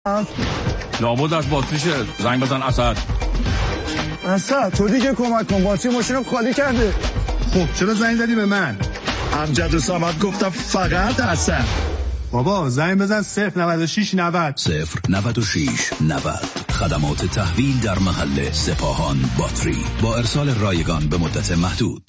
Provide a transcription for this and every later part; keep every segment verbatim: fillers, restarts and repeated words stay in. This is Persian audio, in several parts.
لابد از باتریشه. زنگ بزن اسد. اسد تو دیگه کمک کن، باتری ماشینم خالی کرده. خب چرا زنگ زدی به من؟ امجد و صمد گفتم فقط اسد. بابا زنگ بزن صفر نود و شش نود صفر نود و شش نود. خدمات تحویل در محل سپاهان باتری با ارسال رایگان به مدت محدود.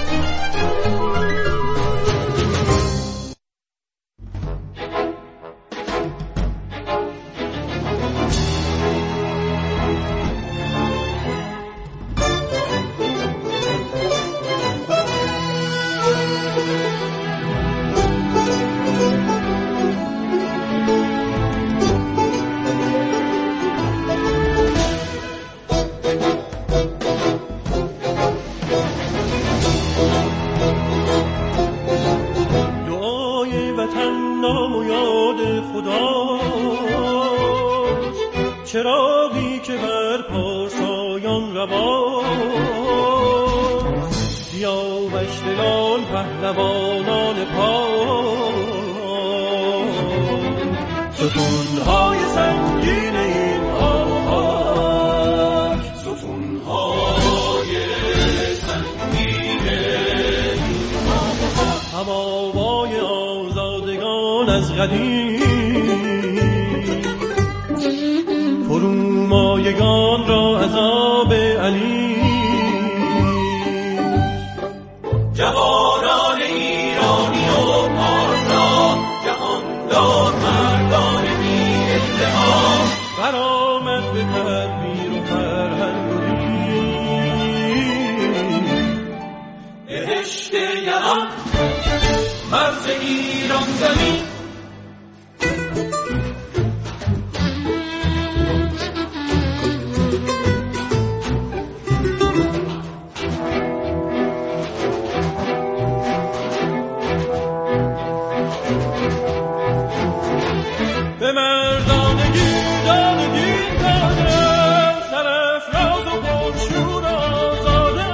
چراغی که بر پارسایان رواست، سیاوش دلان پهلوانان پاک، ستونهای سنگین این آهنگ، ستونهای سنگین این آهنگ، هم آوای آزادگان از قدیم، فرومایگان را عذاب علی، جوانان ایرانی و پارسا، جهاندار مردان بی اتحاد، برآمد به تدبیر و فرهنگی، بهشت یلان مرز ایران زمین. به مردانگی دانگی دادم، سرافراز و پرشور آزاده،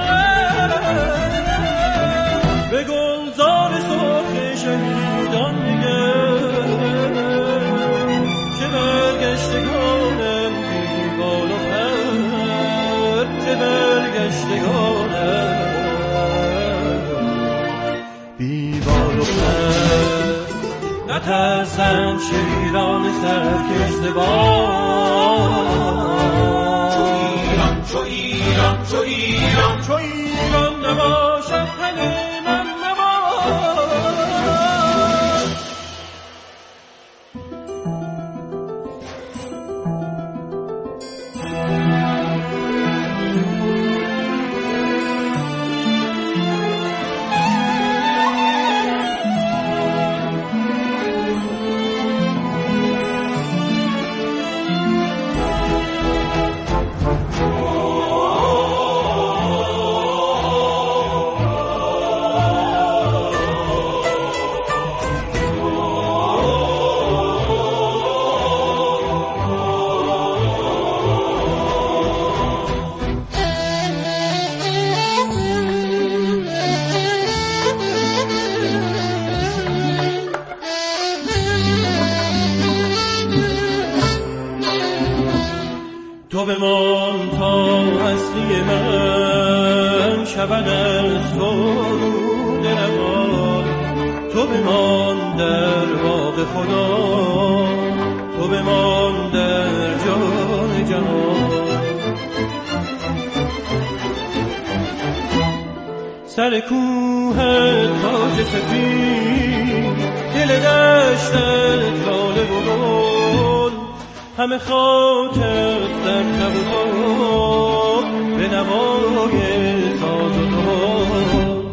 به گلزار سرخ شهیدان نگر، که برگشتگانم بی بال و پر، که برگشتگانم بی بال و پر، نترسند شیران سرکشته باد، چو ایران چو ایران چو ایران چو ایران نباشد تن من نباد. تو بمان تا هستی من شود از تو دلمان، تو بمان در باغ خدا، تو بمان در جان جهان، سر کوه تاج سفید، دل دشتت لاله و گل، همه خاطر در نبود به نوای ساز و دل.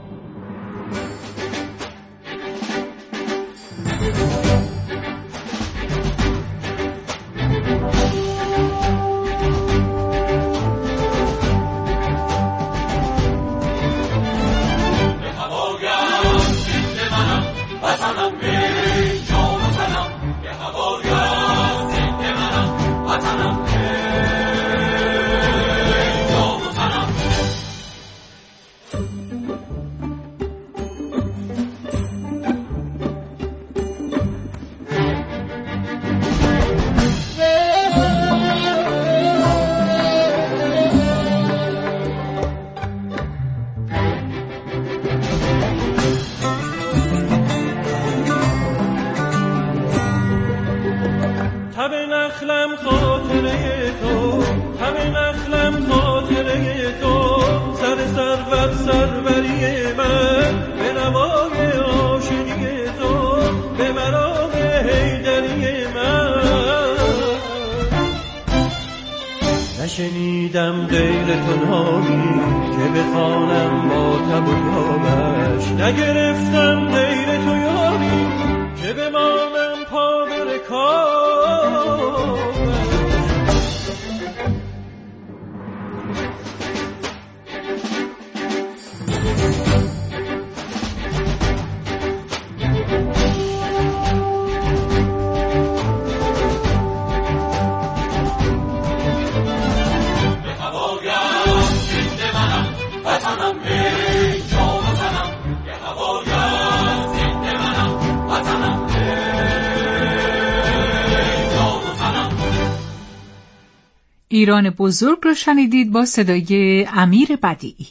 به هوایم زنده منم وطنم به جان و سنم، به هوایم زنده منم وطنم به جان و سنم. همه نخلم خاطره تو، همه نخلم خاطره تو، سر سرور سروری من به نوای عاشقی تو، به مرام حیدری من. نشنیدم غیر تو نامی که بخوانم با تب و تابش، نگرفتم غیر تو یاری که بمانم پا به رکابش. ایران بزرگ رو شنیدید با صدای امیر بدیعی.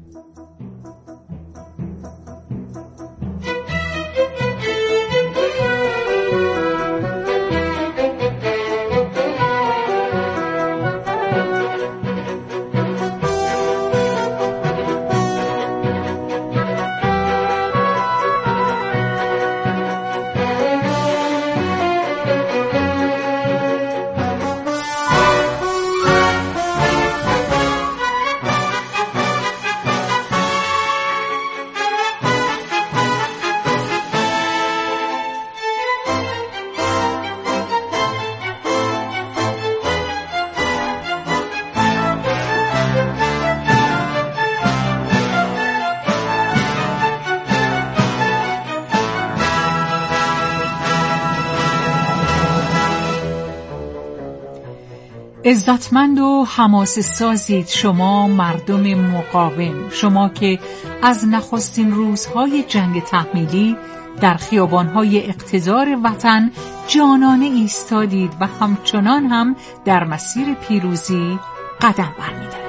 عزتمند و حماسه سازید شما مردم مقاوم، شما که از نخستین روزهای جنگ تحمیلی در خیابانهای اقتدار وطن جانانه ایستادید و همچنان هم در مسیر پیروزی قدم برمی‌دارید.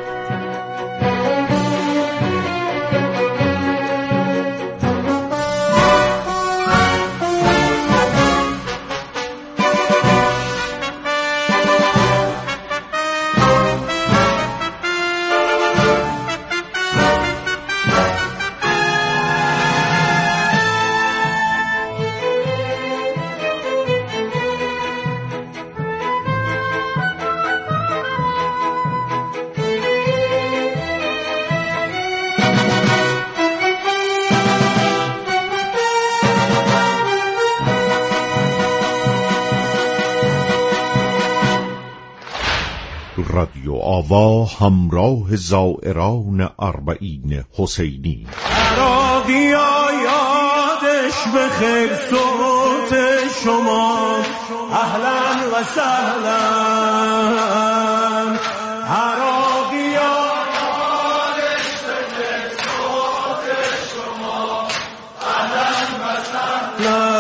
رادیو آوا همراه زائران اربعین حسینی. عراقیا یادش بخیر صوت شما، اهلا و سهلا. عراقیا یادش بخیر صوت شما، اهلا و سهلا.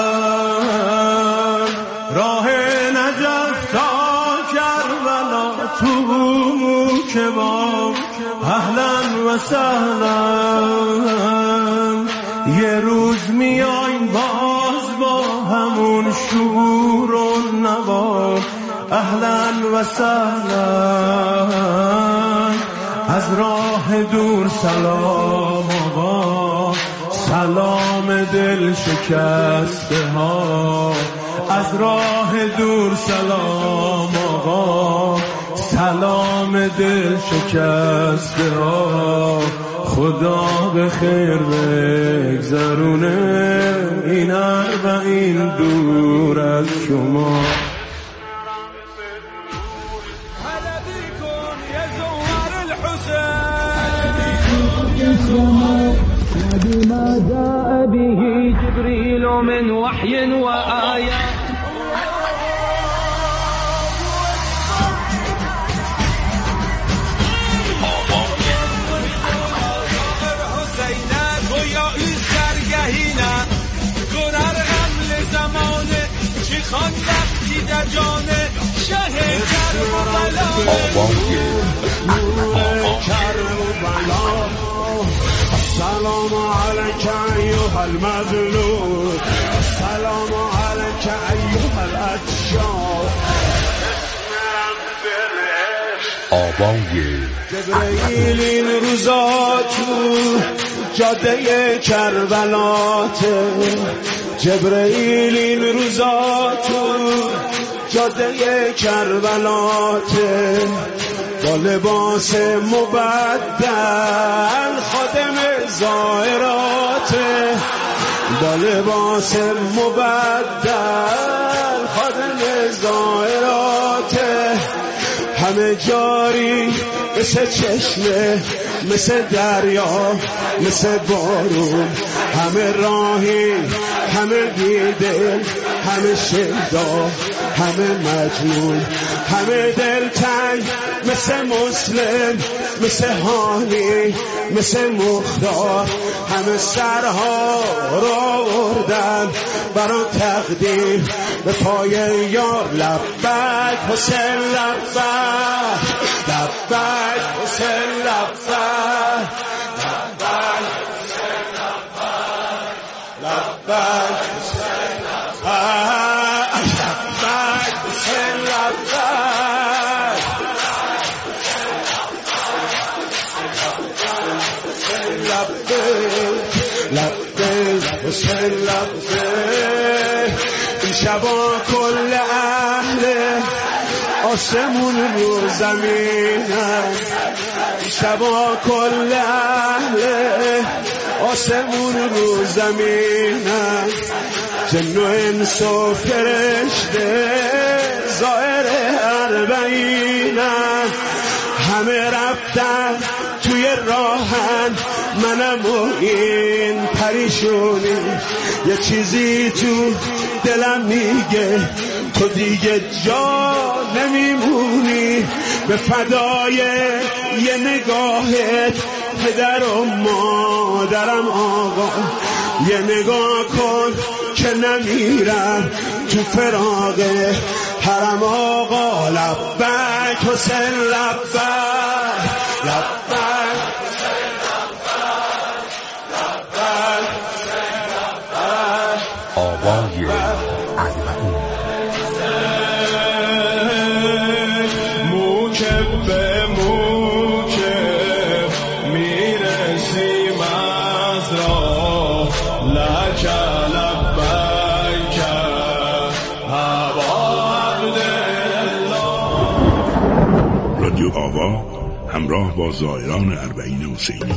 راه نجف تا کربلا تو که با اهلا و سهلا. یه روز میایم باز با همون شور و نوا، اهلا و سهلا. از راه دور سلام آقا، سلام دل شکسته ها. از راه دور سلام آقا، سلام دل شکسته ها. خدا به خیر بگذرونه این اربعین دور از شما. حلبی کن یا زوار الحسین ما جاء به جبريل من وحي وآيات. خان وقتی در جانه شه کربلا، نور کربلا. سلام علیک ایها المظلوم، سلام علیک ایها الاتشار. آوای جبرئیل این روزا تو جاده کربلاته، جبرئیل این روزا تو جاده کربلاته، با لباس مبدل خادم زائراته، با لباس مبدل خادم زائراته، همه جاری مثل چشمه، مثل دریا، مثل بارون، همه راهی، همه بیدل، همه شیدا، همه مجنون، همه دلتنگ، مثل مسلم، مثل هانی، مثل مختار، همه سرها را آوردن برا تقدیم به پای یار. لبک حسین لبک، لبک حسین لبک، لبک حسین لبک، لبک حسین لبک، لبک حسین لبک، لبک حسین لبک. این شبا کل اهل آسمون رو زمینن، این شبا کل اهل آسمون رو زمینن، جن و انس و فرشته ظاهر اربعینن، همه رفتن توی راهن، منم و این پریشونی، یه چیزی تو دلم میگه تو دیگه جا نمیمونی، به فدای یه نگاهت پدر و مادرم آقا، یه نگاه کن که نمیرم تو فراق حرم آقا. لبک حسین لبک، لبک حسین لبک، لبک حسین لبک. آوای اربعین. موکب به موکب میرسیم از راه، لک لبیک ابا عبدالله. رادیو آوا همراه با زائران اربعین حسینی.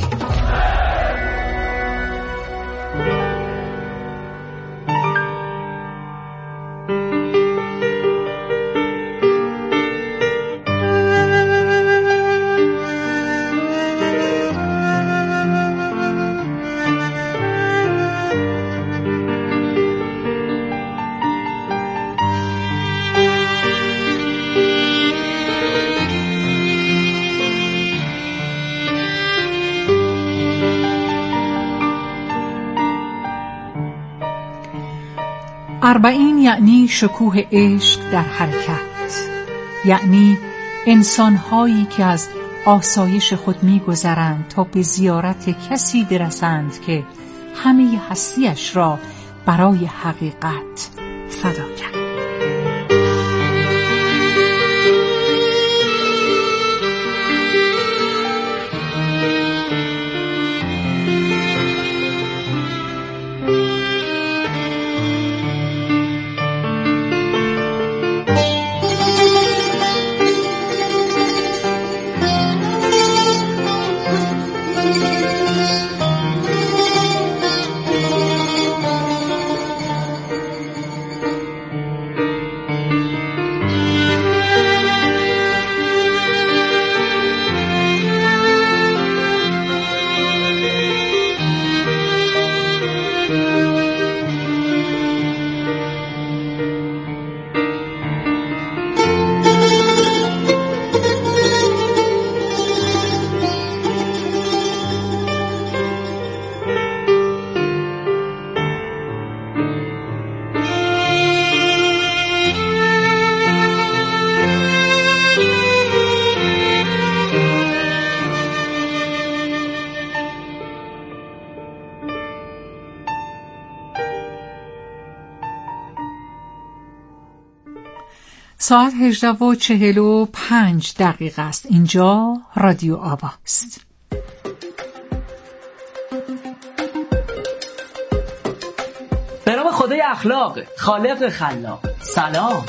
اربعین یعنی شکوه عشق در حرکت، یعنی انسان‌هایی که از آسایش خود می‌گذرند تا به زیارت کسی برسند که همه هستیش را برای حقیقت فدا کرد. ساعت هجده و چهل و پنج دقیقه است. اینجا رادیو آواست. به نام خدای اخلاق، خالق خلاق. سلام.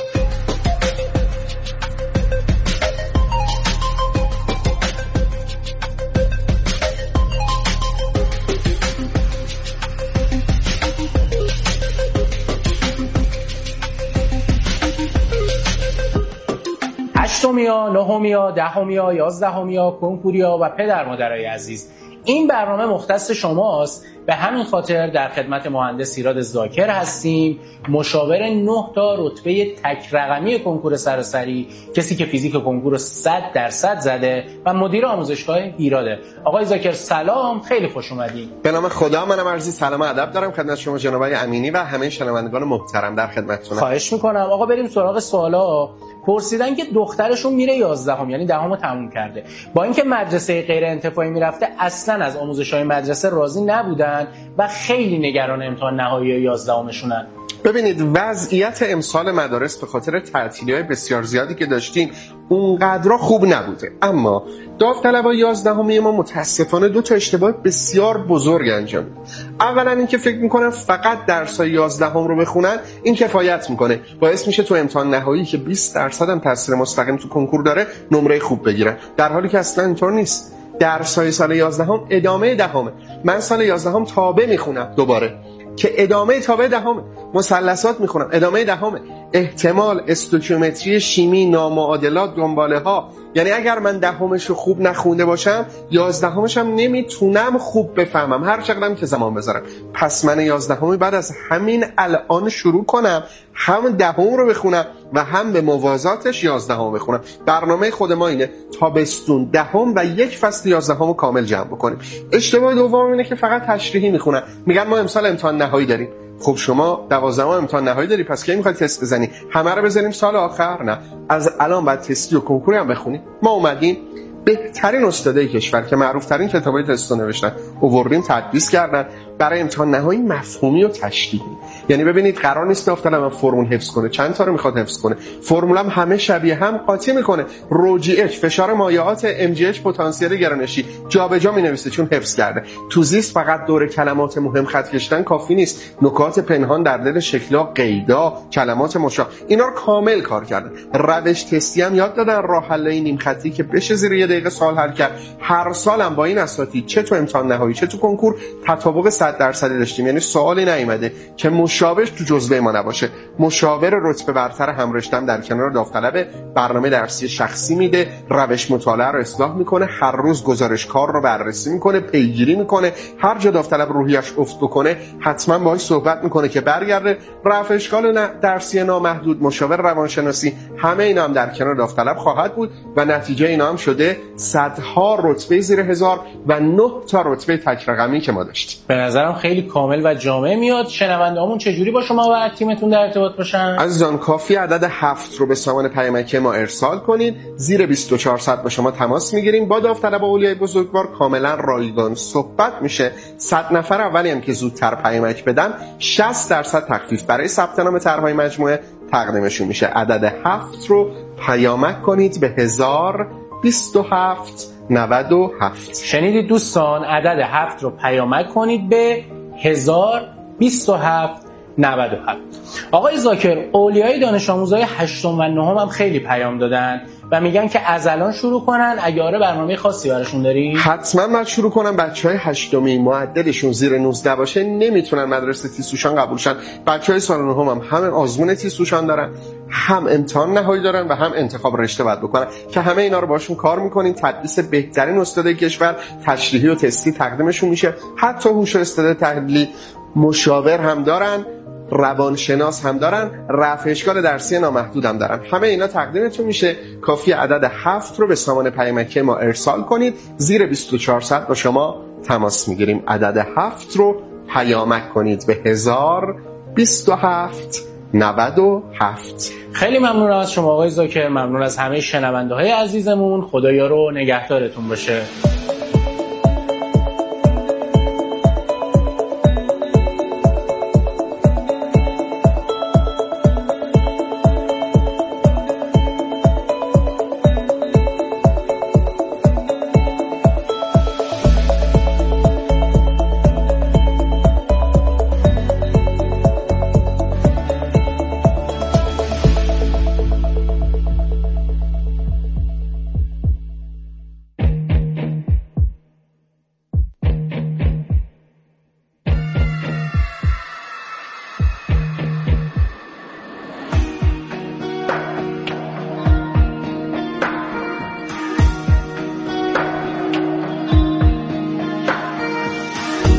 هشتمیا، نهمیا، دهمیا، یازدهمیا، کنکوریا و پدر مادرای عزیز، این برنامه مختص شماست. به همین خاطر در خدمت مهندس ایراد زاکر هستیم، مشاور نه تا رتبه تک رقمی کنکور سراسری، کسی که فیزیک کنکور رو صد درصد زده و مدیر آموزشگاه ایراده. آقای زاکر سلام، خیلی خوش اومدید. به نام خدا، منم عرضی سلام و ادب دارم خدمت شما جناب آقای امینی و همه شنوندگان محترم در خدمتتونم. خواهش میکنم. آقا بریم سراغ سوالا. پرسیدن که دخترشون میره یازدهم، یعنی دهم تموم کرده، با اینکه مدرسه غیر انتفاعی میرفته اصلا از آموزش‌های مدرسه راضی نبودن و خیلی نگران امتحان نهایی یازدهمشونن. ببینید وضعیت امسال مدارس به خاطر تعطیلی‌های بسیار زیادی که داشتیم اونقدر خوب نبوده، اما داوطلبای یازدهمی ما متاسفانه دو تا اشتباه بسیار بزرگ انجام دادن. اولا اینکه فکر میکنن فقط درسای یازدهم رو بخونن این کفایت میکنه، باعث میشه تو امتحان نهایی که بیست درصد هم تاثیر مستقیم تو کنکور داره نمره خوب بگیرن، در حالی که اصلا اینطور نیست. درسای سال یازدهم ادامه دهمه. من سال یازدهم تابع میخونم دوباره که ادامه تابع دهمه، مثلثات میخونم ادامه دهمه، احتمال، استوکیومتری، شیمی، نامعادلات، دنباله ها. یعنی اگر من دهمشو خوب نخونده باشم یازدهمش هم نمیتونم خوب بفهمم هر چقدرم که زمان بذارم. پس من یازدهمی بعد از همین الان شروع کنم هم دهم رو بخونم و هم به موازاتش یازدهم بخونم. برنامه خود ما اینه تابستون دهم و یک فصل یازدهم رو کامل جمع بکنیم. اشتباه دوم اینه که فقط تشریحی میخونن، میگن ما امسال امتحان نهایی داریم. خب شما دوازدهم امتحان نهایی داری، پس کی میخوای تست بزنی؟ همه رو بزنیم سال آخر؟ نه، از الان بعد تستی و کنکوری هم بخونی. ما اومدیم بهترین استادای کشور که معروف ترین کتابای تست رو نوشتن آوردیم تدریس کردن برای امتحان نهایی مفهومی و تشریحی. یعنی ببینید قرار نیست داوطلب فرمول حفظ کنه، چند تا رو میخواد حفظ کنه، فرمول هم همه شبیه هم قاطی میکنه، رو جی اچ فشار مایعات، ام جی اچ پتانسیل گرانشی جابجا مینویسه چون حفظ کرده. تو زیست فقط دور کلمات مهم خط کشیدن کافی نیست، نکات پنهان در دل شکل‌ها، قیدا، کلمات مشابه، اینا رو کامل کار کردن. روش تستی هم یاد دادن، راه حل‌های نیم خطی که بشه زیر یه دقیقه سوال حل کرد. هر سالم با این اساتید چه تو امتحان نهایی چه تو کنکور تطابق صد درصدی داشتیم، یعنی سوالی نیومده که مشابهش تو جزوه ما نباشه. مشاور رتبه برتر هم رشتم در کنار داوطلب برنامه درسی شخصی میده، روش مطالعه رو اصلاح میکنه، هر روز گزارش کار رو بررسی میکنه، پیگیری میکنه، هر جا داوطلب روحیش افت بکنه حتما باهاش صحبت میکنه که برگرده. رفع اشکال درسی نامحدود، مشاور روانشناسی، همه اینا هم در کنار داوطلب خواهد بود و نتیجه اینا هم شده صدها رتبه زیر هزار و نه تا رتبه تک رقمی که ما داشتیم. به نظرم خیلی کامل و جامع میاد. شنوندهامون چجوری با شما و تیمتون در ارتباط باشن؟ عزیزان کافی عدد هفت رو به سامان پیامکی ما ارسال کنید، زیر بیست و چهار ساعت با شما تماس میگیریم. با داوطلب اولیای بزرگوار کاملا رایگان صحبت میشه. صد نفر اولی هم که زودتر پیامک بدن شصت درصد تخفیف برای ثبت نام طرحهای مجموعه تقدیمشون میشه. عدد هفت رو پیامک کنید به هزار بیست و هفت نود و هفت. شنیدید دوستان، عدد هفت رو پیامک کنید به هزار بیست و هفت نود و هفت. آقای زاکر، اولیای دانش آموزای هشتم و نهم هم خیلی پیام دادن و میگن که از الان شروع کنن. اگه آره برنامه خاصی براشون داری؟ حتما باید شروع کنن. بچهای هشتمی معدلشون زیر نوزده باشه نمیتونن مدرسه تیسوشان قبول شن. بچهای سال نهم هم هم آزمون تیسوشان دارن، هم امتحان نهایی دارن و هم انتخاب رشته باید بکنن که همه اینا رو باشون کار میکنین. تدریس بهترین استادای کشور تشریحی و تستی تقدیمشون میشه. حتی هوش و استعداد تحلیلی مشاور هم دارن، روانشناس هم دارن، رفع اشکال درسی نامحدود هم دارن. همه اینا تقدیمتون میشه. کافی عدد هفت رو به سامان پیامکی ما ارسال کنید، زیر بیست و چهار ساعت با شما تماس میگیریم. عدد هفت رو پیامک کنید به هزار بیست و هفت نود و هفت. خیلی ممنون از شما آقای زاکر، ممنون از همه شنونده های عزیزمون. خدایا رو نگهدارتون باشه.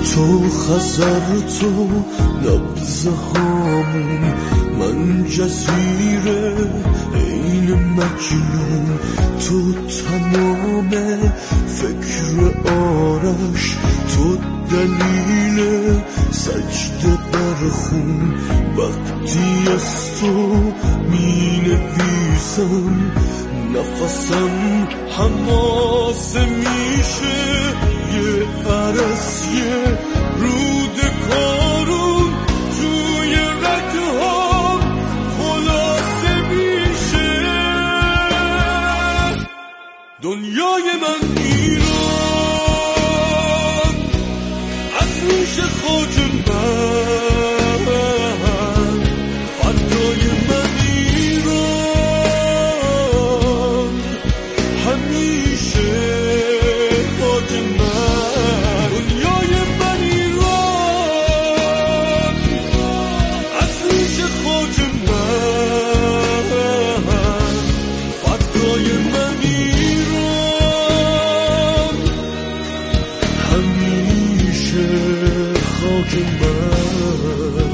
تو خزر تو نبضه هامون، من جزیره این مجنون، تو تمام فکر آرش، تو دلیل سجده بر خون. وقتی از تو می نویسم نفسم حماسه میشه، یه عرص یه رود کارون توی رگهام خلاصه میشه. دنیای من ایران از ریش خاک من، فردای من ایران همیشه خاک من. دنیای من ایران از ریش خاک من، فردای من ایران همیشه خاک من.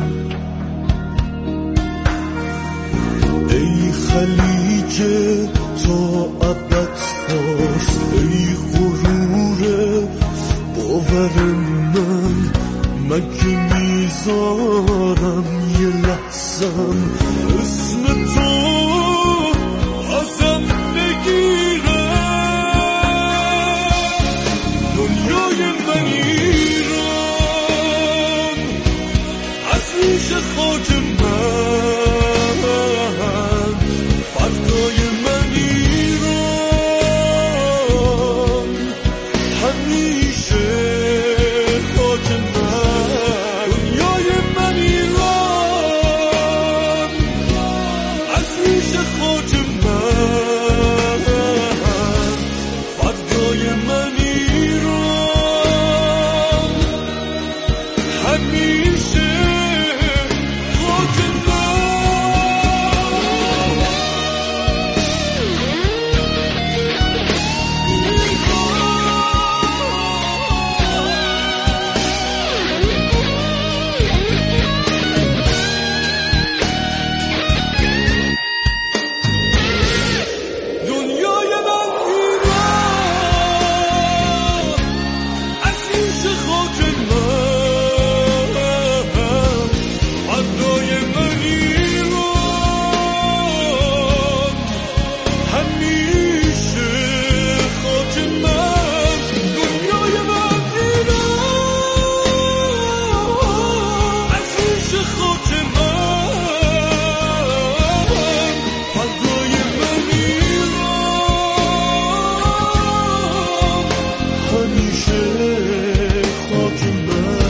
ای خلیج تا ابد فارس، ای غرور باور من، مگه میذارم یه لحظم اسم تو ازم بگیره. دنیای من ایران از ریش خاک من، فردای من ایران همیشه خاک من. دنیای من ایران از ریش خاک من، فردای من ایران همیشه خاک من. دنیای من ایران از ریش خاک من، فردای من ایران همیشه خاک من. دنیای من ایران از ریش خاک من، فردای من ایران همیشه خاک من.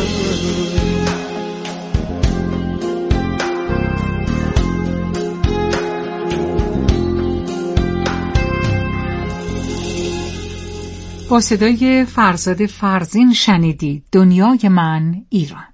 با صدای فرزاد فرزین شنیدید دنیای من ایران.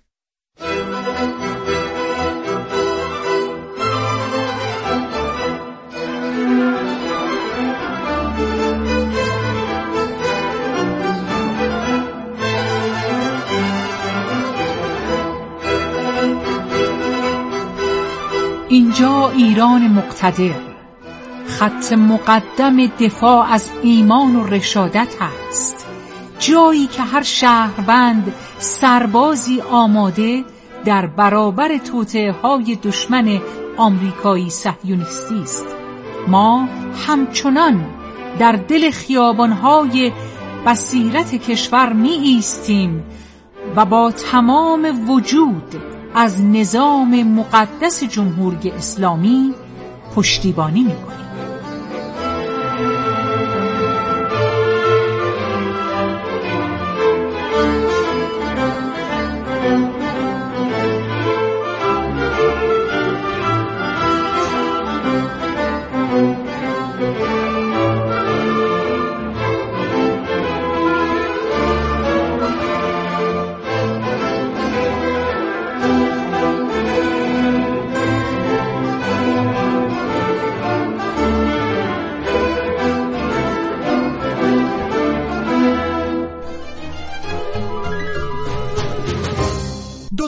اینجا ایران مقتدر، خط مقدم دفاع از ایمان و رشادت است، جایی که هر شهروند سربازی آماده در برابر توطئه‌های دشمن آمریکایی صهیونیستی است. ما همچنان در دل خیابان‌های بصیرت کشور می ایستیم و با تمام وجود از نظام مقدس جمهوری اسلامی پشتیبانی می کنیم.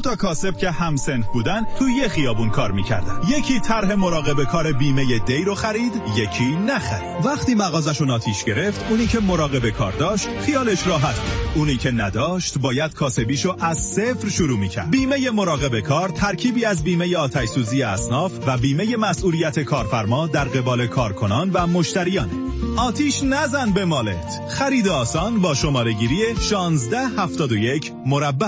دو تا کاسب که همسن بودن توی یه خیابون کار میکردن. یکی طرح مراقبه کار بیمه دی رو خرید، یکی نخرید. وقتی مغازشون آتیش گرفت، اونی که مراقبه کار داشت خیالش راحت بود. اونی که نداشت باید کاسبیشو از صفر شروع میکرد. بیمه مراقبه کار ترکیبی از بیمه آتش سوزی اصناف و بیمه مسئولیت کارفرما در قبال کارکنان و مشتریانه. آتیش نزن به مالت. خرید آسان با شماره گیری شانزده هفتاد و یک مربع.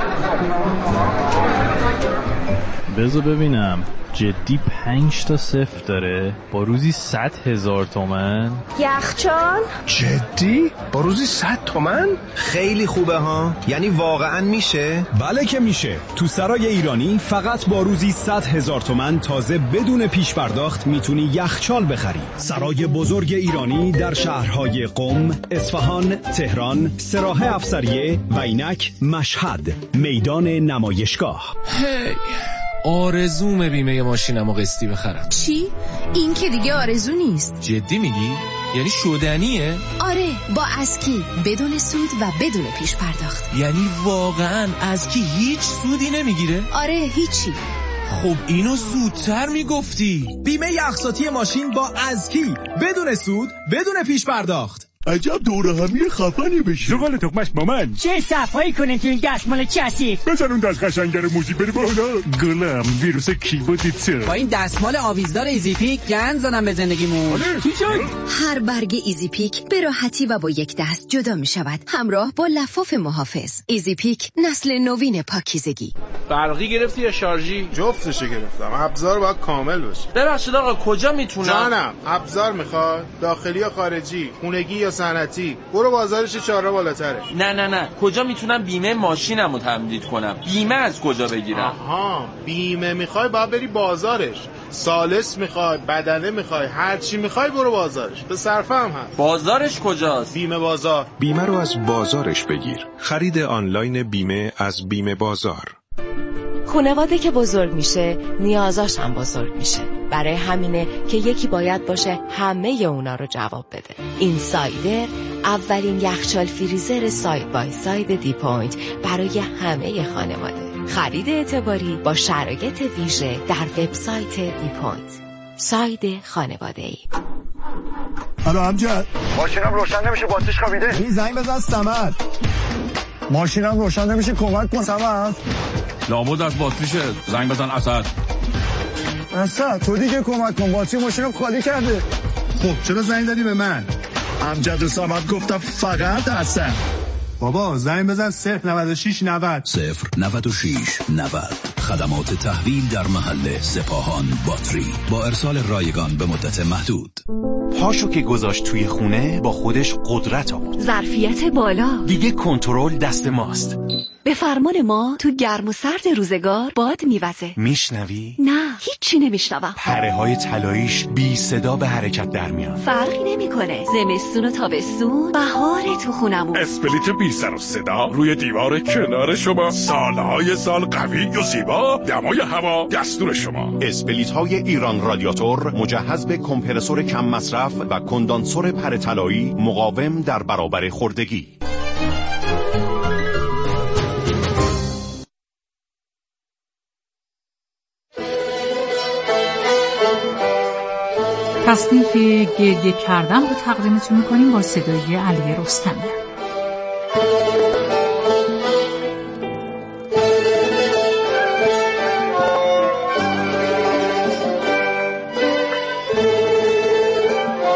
بذار ببینم، جدی پنج تا صفر داره با روزی صد هزار تومن؟ یخچال؟ جدی؟ با روزی صد تومن؟ خیلی خوبه ها. یعنی واقعا میشه؟ بله که میشه. تو سرای ایرانی فقط با روزی صد هزار تومن تازه بدون پیش پرداخت میتونی یخچال بخری. سرای بزرگ ایرانی در شهرهای قم، اصفهان، تهران، سراح افسریه، وینک، مشهد. میدان نمایشگاه. هی آرزوم بیمه ماشینمو قسطی بخرم. چی؟ این که دیگه آرزو نیست. جدی میگی؟ یعنی شدنیه؟ آره، با اسکی بدون سود و بدون پیش پرداخت. یعنی واقعا اسکی هیچ سودی نمیگیره؟ آره، هیچی. خب اینو زودتر میگفتی. بیمه اقساطی ماشین با اسکی بدون سود بدون پیش پرداخت. عجب دوره همی خفنی بشی. زغال تخمش مامان چه صفایی کنین تو این دستمال کثیف. بزن اون دست قشنگه موزی بری بالا. گلم ویروس کیبوردت سر. با این دستمال آویزدار ایزی پیک گند زدم به زندگیمون. چی شد؟ هر برگ ایزی پیک به راحتی و با یک دست جدا می شود همراه با لفاف محافظ. ایزی پیک نسل نوین پاکیزگی. برقی گرفتی یا شارژی؟ جفتشو گرفتم. ابزار باید کامل باشه. ببخشید آقا کجا میتونم؟ جانم، ابزار میخواد؟ داخلی یا خارجی؟ خونگی یا صنعتی؟ برو بازارش چهارراه بالاتره. نه نه نه، کجا میتونم بیمه ماشینمو تمدید کنم؟ بیمه از کجا بگیرم؟ آها، بیمه میخوای باید بری بازارش. سالس میخوای، بدنه میخوای، هر چی میخوای برو بازارش. به صرفه هم هست. بازارش کجاست؟ بیمه بازار. بیمه رو از بازارش بگیر. خرید آنلاین بیمه از بیمه بازار. خانواده که بزرگ میشه نیازاش هم بزرگ میشه. برای همینه که یکی باید باشه همه اونا رو جواب بده. این سایدر اولین یخچال فریزر ساید بای ساید دی پوینت برای همه خانواده. خرید اعتباری با شرایط ویژه در وبسایت دی پوینت. ساید خانواده‌ای. الو امجد، ماشینم روشن نمیشه، باتریش خوابیده. این زنگ بزن سمر. ماشینم روشن نمیشه، کمک کن سمر. لابد از باتریشه، زنگ بزن اسد. اسد تو دیگه کمک کن، باتری ماشینم خالی کرده. خب چرا زنگ زدی به من؟ امجد و سمر گفتم فقط اسد. بابا زنگ بزن صفر نود و شش نود. صفر نود و شش نود. خدمات تحویل در محل سپاهان باتری با ارسال رایگان به مدت محدود. پاشو که گذاشت توی خونه با خودش قدرت آورد. ظرفیت بالا. دیگه کنترل دست ماست. به فرمان ما تو گرم و سرد روزگار باد میوزه. میشنوی؟ نه، هیچی نمیشنوم. پره های طلاییش بی صدا به حرکت در میان. فرقی نمیکنه. زمستون و تابستون بهار تو خونمون. اسپلیت بی سر و صدا روی دیوار کنار شما. سالهای سال قوی و زیبا. دمای هوا دستور شما. اسپلیت های ایران رادیاتور مجهز به کمپرسور کم مصرف و کندانسور پره طلایی مقاوم در برابر خوردگی. تصنیف گریه کردن رو تقدیمتون میکنیم با صدای علی رستمی.